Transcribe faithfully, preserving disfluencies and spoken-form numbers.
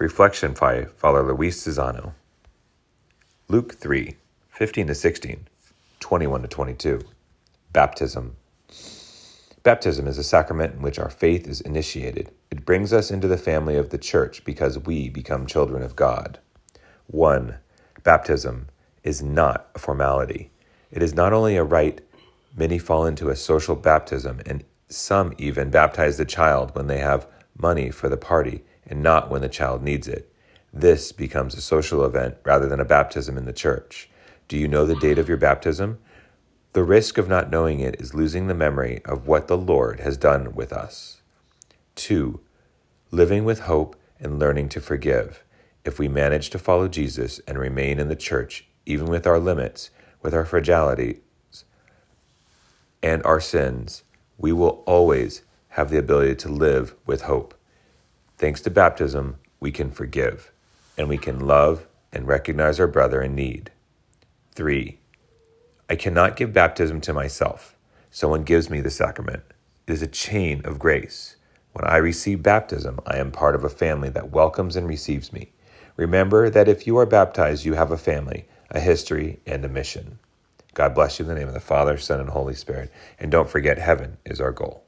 Reflection by Father Luis Cesano. Luke three, fifteen to sixteen, twenty-one to twenty-two. Baptism. Baptism is a sacrament in which our faith is initiated. It brings us into the family of the Church because we become children of God. one. Baptism is not a formality. It is not only a rite. Many fall into a social baptism, and some even baptize the child when they have money for the party and not when the child needs it. This becomes a social event rather than a baptism in the church. Do you know the date of your baptism? The risk of not knowing it is losing the memory of what the Lord has done with us. two. Living with hope and learning to forgive. If we manage to follow Jesus and remain in the church, even with our limits, with our fragility, and our sins, we will always have the ability to live with hope. Thanks to baptism, we can forgive, and we can love and recognize our brother in need. three. I cannot give baptism to myself. Someone gives me the sacrament. It is a chain of grace. When I receive baptism, I am part of a family that welcomes and receives me. Remember that if you are baptized, you have a family, a history, and a mission. God bless you in the name of the Father, Son, and Holy Spirit. And don't forget, heaven is our goal.